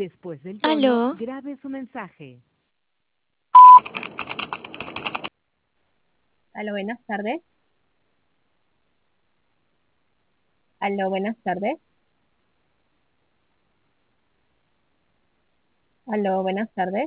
Después del tono, Aló, grabe su mensaje. Aló, buenas tardes. Aló, buenas tardes. Aló, buenas tardes.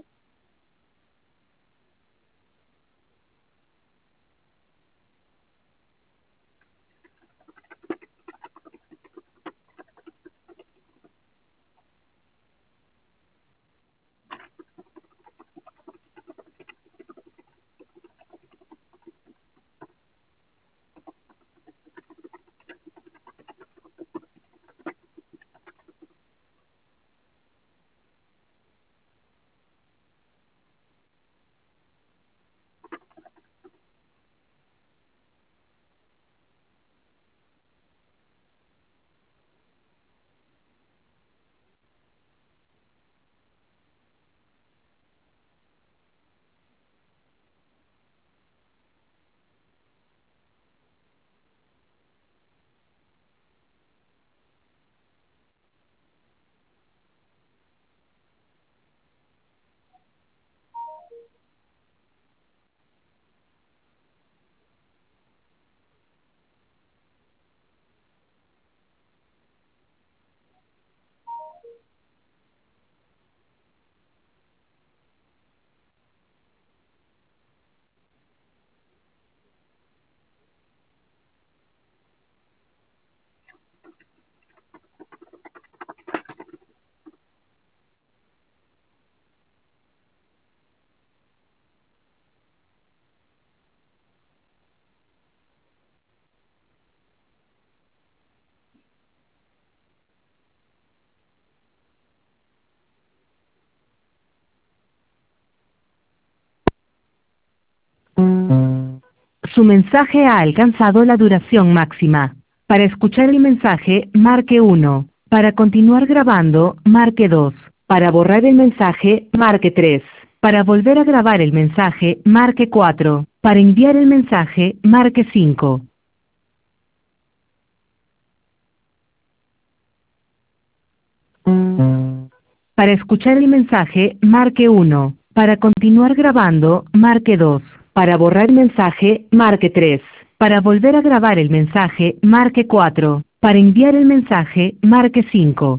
Su mensaje ha alcanzado la duración máxima. Para escuchar el mensaje, marque 1. Para continuar grabando, marque 2. Para borrar el mensaje, marque 3. Para volver a grabar el mensaje, marque 4. Para enviar el mensaje, marque 5. Para escuchar el mensaje, marque 1. Para continuar grabando, marque 2. Para borrar el mensaje, marque 3. Para volver a grabar el mensaje, marque 4. Para enviar el mensaje, marque 5.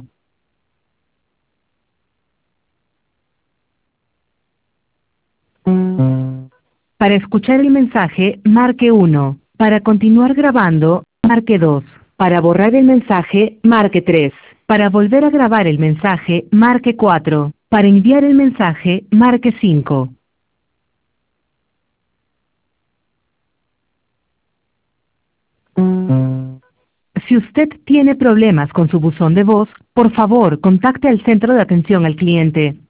Para escuchar el mensaje, marque 1. Para continuar grabando, marque 2. Para borrar el mensaje, marque 3. Para volver a grabar el mensaje, marque 4. Para enviar el mensaje, marque 5. Si usted tiene problemas con su buzón de voz, por favor, contacte al centro de atención al cliente.